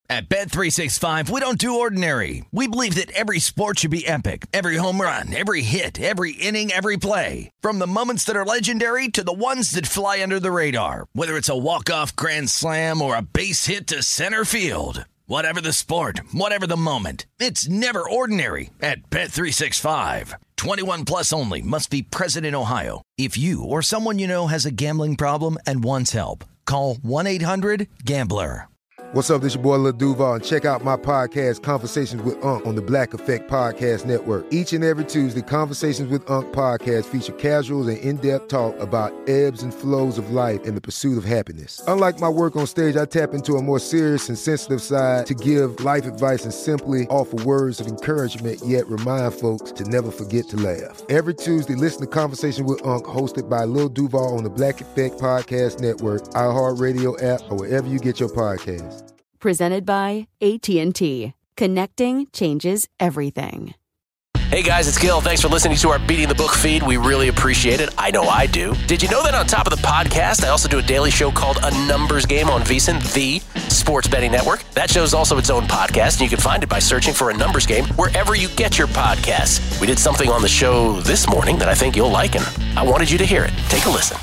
At Bet365, we don't do ordinary. We believe that every sport should be epic. Every home run, every hit, every inning, every play. From the moments that are legendary to the ones that fly under the radar. Whether it's a walk-off grand slam or a base hit to center field. Whatever the sport, whatever the moment. It's never ordinary at Bet365. 21 plus only. Must be present in Ohio. If you or someone you know has a gambling problem and wants help, call 1-800-GAMBLER. What's up, this your boy Lil Duval, and check out my podcast, Conversations with Unc, on the Black Effect Podcast Network. Each and every Tuesday, Conversations with Unc podcast feature casual and in-depth talk about ebbs and flows of life and the pursuit of happiness. Unlike my work on stage, I tap into a more serious and sensitive side to give life advice and simply offer words of encouragement, yet remind folks to never forget to laugh. Every Tuesday, listen to Conversations with Unc, hosted by Lil Duval on the Black Effect Podcast Network, iHeartRadio app, or wherever you get your podcasts. Presented by AT&T. Connecting changes everything. Hey guys, it's Gil. Thanks for listening to our Beating the Book feed. We really appreciate it. I know I do. Did you know that on top of the podcast, I also do a daily show called A Numbers Game on VSiN, the sports betting network? That show's also its own podcast, and you can find it by searching for A Numbers Game wherever you get your podcasts. We did something on the show this morning that I think you'll like, and I wanted you to hear it. Take a listen.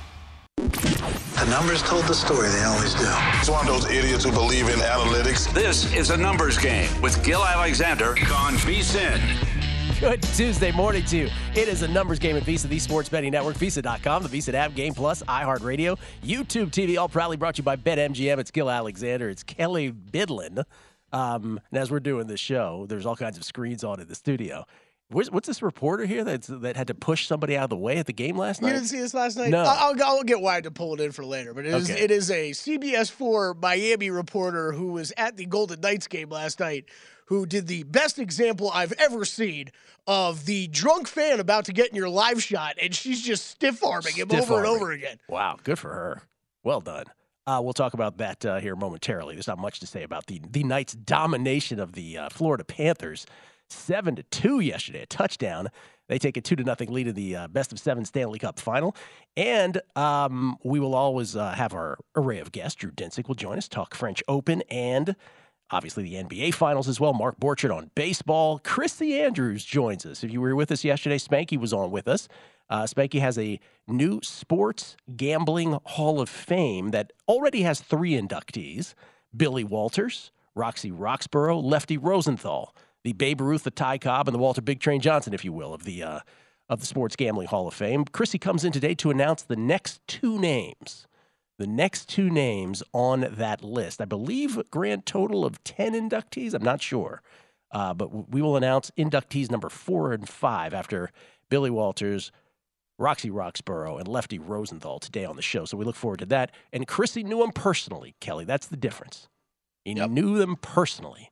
The numbers told the story, they always do. He's one of those idiots who believe in analytics. This is A Numbers Game with Gil Alexander on VSiN. Good Tuesday morning to you. It is A Numbers Game at VSiN, the sports betting network, VSiN.com, the VSiN app, Game Plus, iHeartRadio, YouTube TV, all proudly brought to you by BetMGM. It's Gil Alexander. It's Kelly Bidlin. And as we're doing this show, there's all kinds of screens on in the studio. What's this reporter here that had to push somebody out of the way at the game last night? You didn't see this last night? No. I'll get why to pull it in for later. But it is a CBS 4 Miami reporter who was at the Golden Knights game last night who did the best example I've ever seen of the drunk fan about to get in your live shot, and she's just stiff-arming him over and over again. Wow, good for her. Well done. We'll talk about that here momentarily. There's not much to say about the Knights' domination of the Florida Panthers. 7-2 yesterday, a touchdown. They take a 2-0 lead in the best-of-7 Stanley Cup final. And we will always have our array of guests. Drew Dinsick will join us, talk French Open, and obviously the NBA Finals as well. Mark Borchardt on baseball. Chrissy Andrews joins us. If you were with us yesterday, Spanky was on with us. Spanky has a new Sports Gambling Hall of Fame that already has 3 inductees. Billy Walters, Roxy Roxborough, Lefty Rosenthal. The Babe Ruth, the Ty Cobb, and the Walter Big Train Johnson, if you will, of the Sports Gambling Hall of Fame. Chrissy comes in today to announce the next 2 names. The next 2 names on that list. I believe a grand total of 10 inductees. I'm not sure. But we will announce inductees number 4 and 5 after Billy Walters, Roxy Roxborough, and Lefty Rosenthal today on the show. So we look forward to that. And Chrissy knew him personally, Kelly. That's the difference. He knew them personally.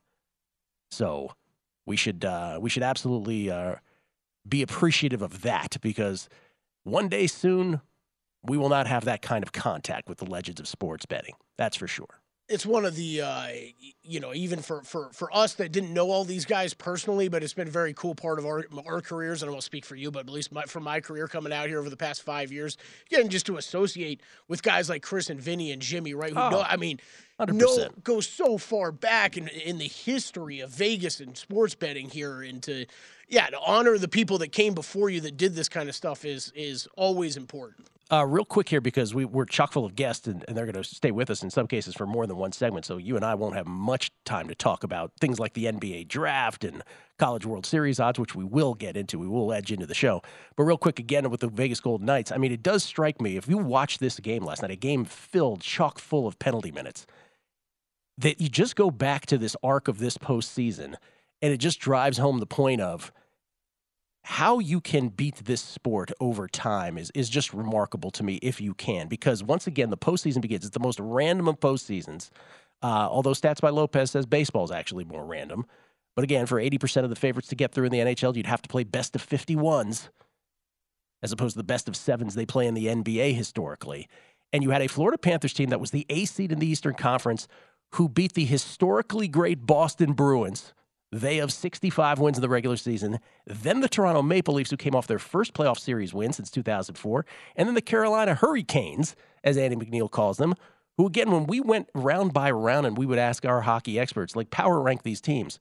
So we should absolutely be appreciative of that, because one day soon we will not have that kind of contact with the legends of sports betting. That's for sure. It's one of the, even for us that didn't know all these guys personally, but it's been a very cool part of our careers. And I won't speak for you, but at least for my career coming out here over the past 5 years, getting just to associate with guys like Chris and Vinny and Jimmy, right? Who goes so far back in the history of Vegas and sports betting here, and to honor the people that came before you that did this kind of stuff is always important. Real quick here, because we're chock full of guests, and they're going to stay with us in some cases for more than one segment, so you and I won't have much time to talk about things like the NBA draft and College World Series odds, which we will get into. We will edge into the show. But real quick, again, with the Vegas Golden Knights, I mean, it does strike me, if you watch this game last night, a game filled chock full of penalty minutes, that you just go back to this arc of this postseason, and it just drives home the point of how you can beat this sport over time is just remarkable to me, if you can. Because once again, the postseason begins. It's the most random of postseasons. Although Stats by Lopez says baseball is actually more random. But again, for 80% of the favorites to get through in the NHL, you'd have to play best of 51s as opposed to the best of 7s they play in the NBA historically. And you had a Florida Panthers team that was the 8th seed in the Eastern Conference who beat the historically great Boston Bruins. They have 65 wins in the regular season. Then the Toronto Maple Leafs, who came off their first playoff series win since 2004. And then the Carolina Hurricanes, as Andy McNeil calls them, who, again, when we went round by round and we would ask our hockey experts, like, power rank these teams,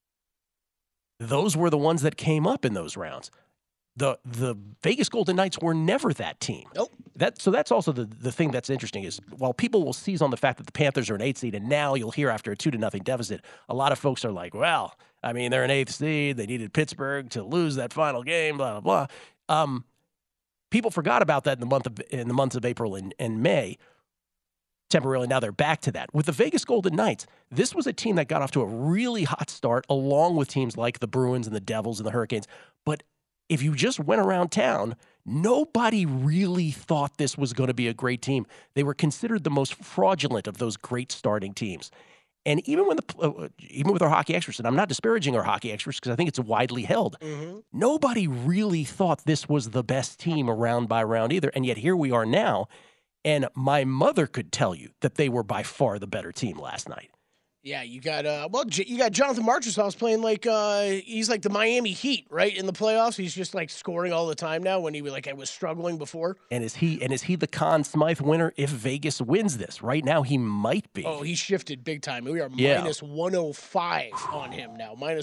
those were the ones that came up in those rounds. The Vegas Golden Knights were never that team. Nope. So that's also the thing that's interesting is while people will seize on the fact that the Panthers are an 8th seed, and now you'll hear after a 2-0 deficit, a lot of folks are like, well, I mean, they're an 8th seed. They needed Pittsburgh to lose that final game, blah, blah, blah. People forgot about that in the months of April and May. Temporarily, now they're back to that. With the Vegas Golden Knights, this was a team that got off to a really hot start, along with teams like the Bruins and the Devils and the Hurricanes. But if you just went around town, nobody really thought this was going to be a great team. They were considered the most fraudulent of those great starting teams. And even with our hockey experts, and I'm not disparaging our hockey experts because I think it's widely held, nobody really thought this was the best team round by round either. And yet here we are now. And my mother could tell you that they were by far the better team last night. Yeah, you got you got Jonathan Marchessault playing like he's like the Miami Heat, right, in the playoffs. He's just like scoring all the time now when he was struggling before. And is he the Conn Smythe winner if Vegas wins this? Right now he might be. Oh, he shifted big time. We are minus 105 on him now. Minus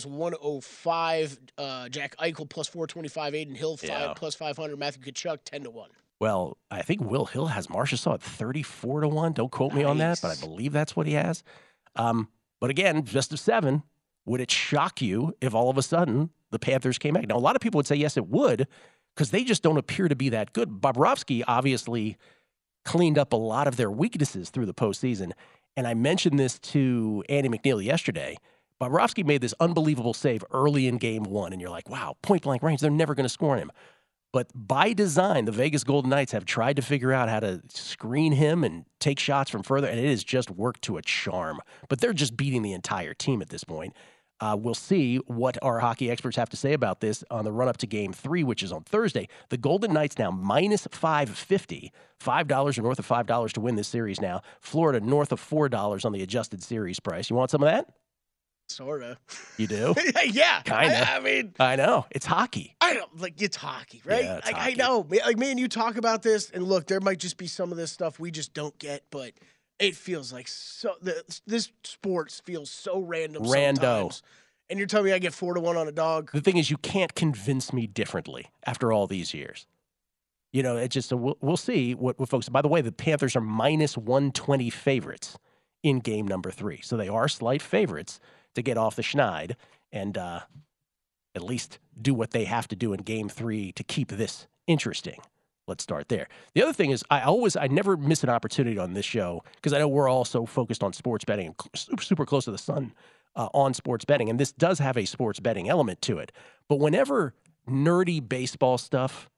105. Jack Eichel plus 425. Aiden Hill plus 500. Matthew Tkachuk 10-1. Well, I think Will Hill has Marchessault at 34-1. Don't quote me on that, but I believe that's what he has. But again, just a 7. Would it shock you if all of a sudden the Panthers came back? Now, a lot of people would say yes, it would, because they just don't appear to be that good. Bobrovsky obviously cleaned up a lot of their weaknesses through the postseason. And I mentioned this to Andy McNeil yesterday. Bobrovsky made this unbelievable save early in game 1, and you're like, wow, point-blank range, they're never going to score on him. But by design, the Vegas Golden Knights have tried to figure out how to screen him and take shots from further, and it has just worked to a charm. But they're just beating the entire team at this point. We'll see what our hockey experts have to say about this on the run-up to Game 3, which is on Thursday. The Golden Knights now minus 550, $5 or north of $5 to win this series now. Florida north of $4 on the adjusted series price. You want some of that? Sort of. You do? Yeah. Kind of. I mean. I know. It's hockey. I don't, like, it's hockey, right? Yeah, it's hockey. I know. Like, me and you talk about this, and look, there might just be some of this stuff we just don't get, but it feels like this sport feels so random sometimes. And you're telling me I get 4-1 on a dog? The thing is, you can't convince me differently after all these years. You know, it's just, we'll see what folks, by the way, the Panthers are minus 120 favorites in game number 3. So they are slight favorites to get off the schneid and at least do what they have to do in Game 3 to keep this interesting. Let's start there. The other thing is I never miss an opportunity on this show because I know we're all so focused on sports betting and super close to the sun on sports betting, and this does have a sports betting element to it. But whenever nerdy baseball stuff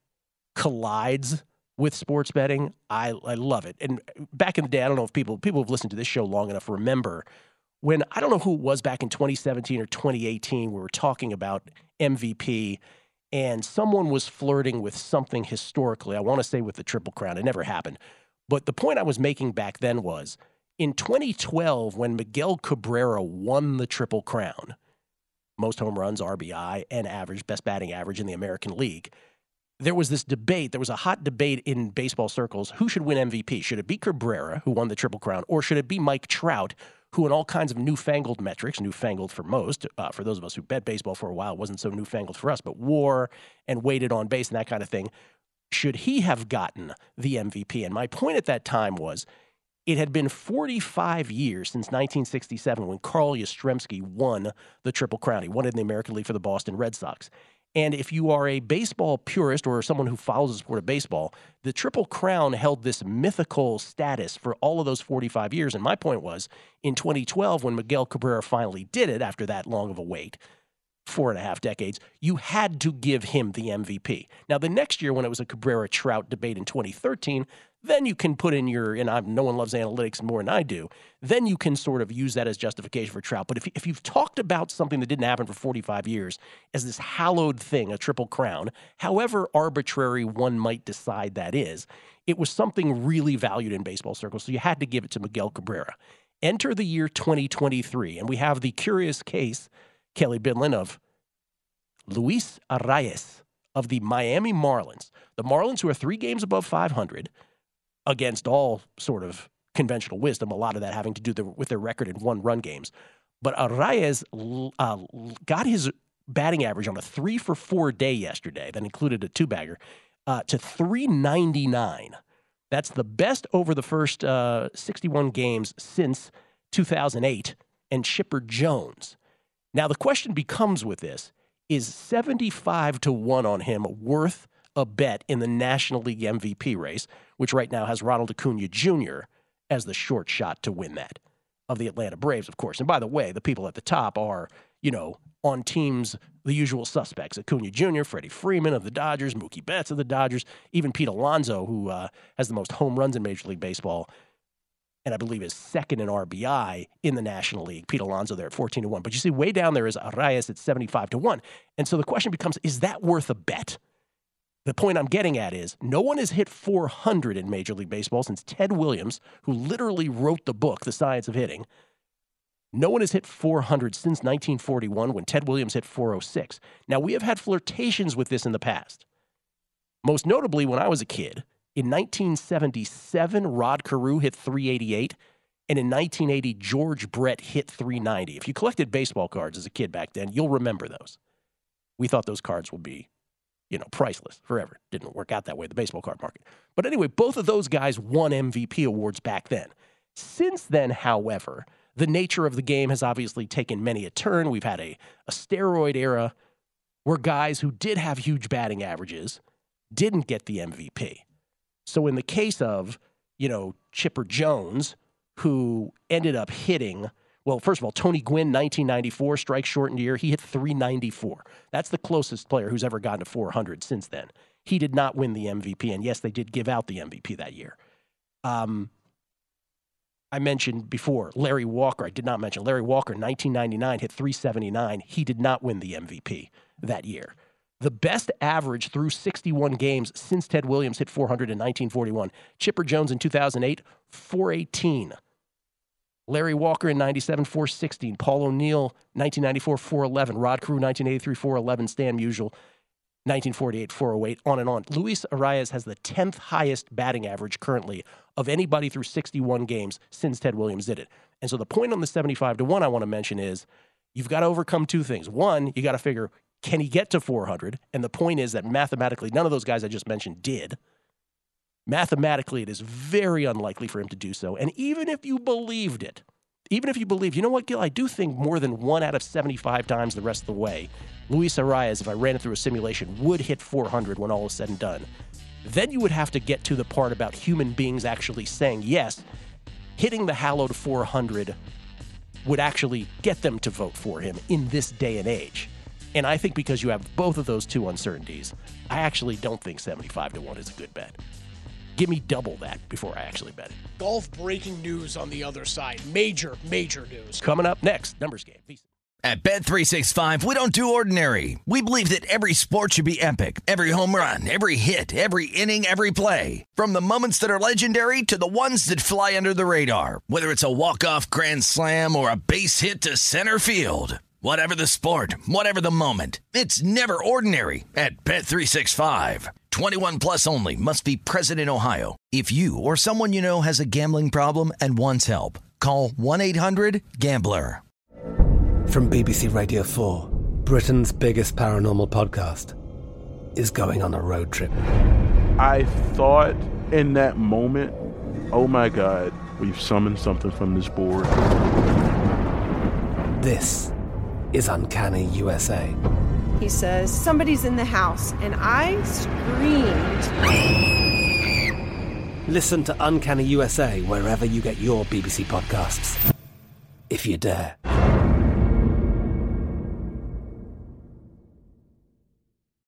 collides with sports betting, I love it. And back in the day, I don't know if people have listened to this show long enough remember when, I don't know who it was back in 2017 or 2018, we were talking about MVP, and someone was flirting with something historically. I want to say with the Triple Crown. It never happened. But the point I was making back then was, in 2012, when Miguel Cabrera won the Triple Crown, most home runs, RBI, and best batting average in the American League, there was this debate. There was a hot debate in baseball circles. Who should win MVP? Should it be Cabrera, who won the Triple Crown, or should it be Mike Trout, who in all kinds of newfangled metrics, newfangled for most, for those of us who bet baseball for a while, it wasn't so newfangled for us, but WAR and weighted on base and that kind of thing, should he have gotten the MVP? And my point at that time was, it had been 45 years since 1967 when Carl Yastrzemski won the Triple Crown. He won it in the American League for the Boston Red Sox. And if you are a baseball purist or someone who follows the sport of baseball, the Triple Crown held this mythical status for all of those 45 years. And my point was, in 2012, when Miguel Cabrera finally did it after that long of a wait, 4.5 decades, you had to give him the MVP. Now, the next year when it was a Cabrera-Trout debate in 2013, then you can put in no one loves analytics more than I do, then you can sort of use that as justification for Trout. But if you've talked about something that didn't happen for 45 years as this hallowed thing, a Triple Crown, however arbitrary one might decide that is, it was something really valued in baseball circles, so you had to give it to Miguel Cabrera. Enter the year 2023, and we have the curious case, Kelly Bidlin, of Luis Arraez of the Miami Marlins. The Marlins, who are 3 games above 500, against all sort of conventional wisdom, a lot of that having to do with their record in one-run games. But Arraez got his batting average on a 3-for-4 day yesterday, that included a two-bagger, to 399. That's the best over the first 61 games since 2008 and Chipper Jones. Now, the question becomes with this, is 75-1 on him worth a bet in the National League MVP race, which right now has Ronald Acuna Jr. as the short shot to win that, of the Atlanta Braves, of course. And by the way, the people at the top are, on teams, the usual suspects. Acuna Jr., Freddie Freeman of the Dodgers, Mookie Betts of the Dodgers, even Pete Alonso, who has the most home runs in Major League Baseball, and I believe is second in RBI in the National League. Pete Alonso there at 14-1. But you see, way down there is Arraez at 75-1. And so the question becomes, is that worth a bet? The point I'm getting at is no one has hit 400 in Major League Baseball since Ted Williams, who literally wrote the book, The Science of Hitting. No one has hit 400 since 1941 when Ted Williams hit 406. Now, we have had flirtations with this in the past. Most notably, when I was a kid, in 1977, Rod Carew hit 388, and in 1980, George Brett hit 390. If you collected baseball cards as a kid back then, you'll remember those. We thought those cards would be, priceless forever. Didn't work out that way, the baseball card market. But anyway, both of those guys won MVP awards back then. Since then, however, the nature of the game has obviously taken many a turn. We've had a steroid era where guys who did have huge batting averages didn't get the MVP. So in the case of, Chipper Jones, who ended up hitting, well, first of all, Tony Gwynn, 1994, strike-shortened year, he hit 394. That's the closest player who's ever gotten to 400 since then. He did not win the MVP, and yes, they did give out the MVP that year. I mentioned before, Larry Walker. I did not mention Larry Walker, 1999, hit 379. He did not win the MVP that year. The best average through 61 games since Ted Williams hit 400 in 1941. Chipper Jones in 2008, 418. Larry Walker in 97, 416. Paul O'Neill, 1994, 411. Rod Carew, 1983, 411. Stan Musial, 1948, 408, on and on. Luis Arraez has the 10th highest batting average currently of anybody through 61 games since Ted Williams did it. And so the point on the 75-1 I want to mention is you've got to overcome two things. One, you got to figure, can he get to 400? And the point is that mathematically, none of those guys I just mentioned did. Mathematically, it is very unlikely for him to do so. And even if you believed it, even if you believe, you know what, Gil, I do think more than 1 out of 75 times the rest of the way, Luis Arraez, if I ran it through a simulation, would hit 400 when all is said and done. Then you would have to get to the part about human beings actually saying, yes, hitting the hallowed 400 would actually get them to vote for him in this day and age. And I think because you have both of those two uncertainties, I actually don't think 75-1 is a good bet. Give me double that before I actually bet it. Golf breaking news on the other side. Major news. Coming up next, Numbers Game. Peace. At Bet365, we don't do ordinary. We believe that every sport should be epic. Every home run, every hit, every inning, every play. From the moments that are legendary to the ones that fly under the radar. Whether it's a walk-off grand slam or a base hit to center field. Whatever the sport, whatever the moment, it's never ordinary at Bet365. 21 plus only. Must be present in Ohio. If you or someone you know has a gambling problem and wants help, call 1-800-GAMBLER. From BBC Radio 4, Britain's biggest paranormal podcast is going on a road trip. I thought in that moment, oh my God, we've summoned something from this board. This is Uncanny USA. He says, somebody's in the house, and I screamed. Listen to Uncanny USA wherever you get your BBC podcasts, if you dare.